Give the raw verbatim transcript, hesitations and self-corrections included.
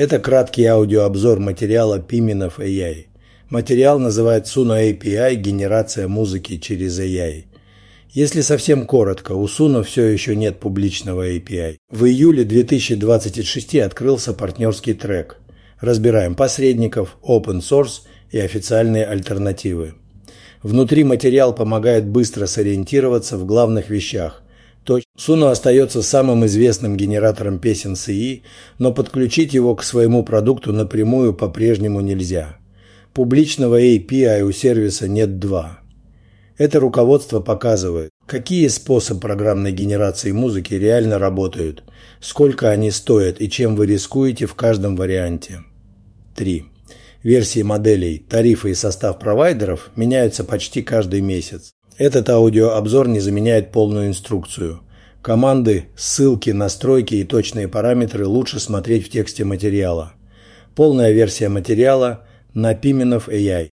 Это краткий аудиообзор материала Piminov эй ай. Материал называют Suno эй пи ай «Генерация музыки через эй ай». Если совсем коротко, у Suno все еще нет публичного эй пи ай. В июле две тысячи двадцать шестого открылся партнерский трек. Разбираем посредников, open source и официальные альтернативы. Внутри материал помогает быстро сориентироваться в главных вещах. Suno остается самым известным генератором песен си и, но подключить его к своему продукту напрямую по-прежнему нельзя. Публичного эй пи ай у сервиса нет два. Это руководство показывает, какие способы программной генерации музыки реально работают, сколько они стоят и чем вы рискуете в каждом варианте. три. Версии моделей, тарифы и состав провайдеров меняются почти каждый месяц. Этот аудиообзор не заменяет полную инструкцию. Команды, ссылки, настройки и точные параметры лучше смотреть в тексте материала. Полная версия материала на Piminov эй ай.